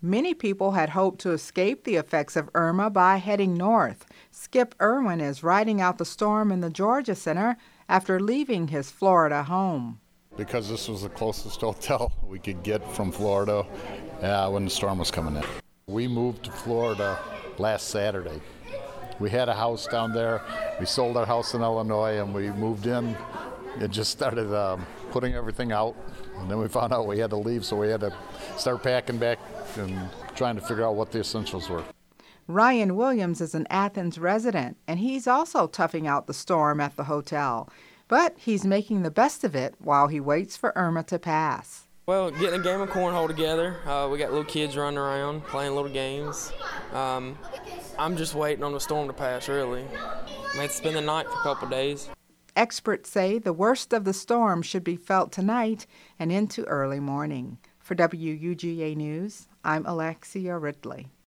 Many people had hoped to escape the effects of Irma by heading north. Skip Irwin is riding out the storm in the Georgia Center after leaving his Florida home. Because this was the closest hotel we could get from Florida when the storm was coming in. We moved to Florida last Saturday. We had a house down there. We sold our house in Illinois and we moved in and just started putting everything out. And then we found out we had to leave, so we had to start packing back and trying to figure out what the essentials were. Ryan Williams is an Athens resident, and he's also toughing out the storm at the hotel. But he's making the best of it while he waits for Irma to pass. Well, getting a game of cornhole together. We got little kids running around, playing little games. I'm just waiting on the storm to pass, really. I had to spend the night for a couple of days. Experts say the worst of the storm should be felt tonight and into early morning. For WUGA News, I'm Alexia Ridley.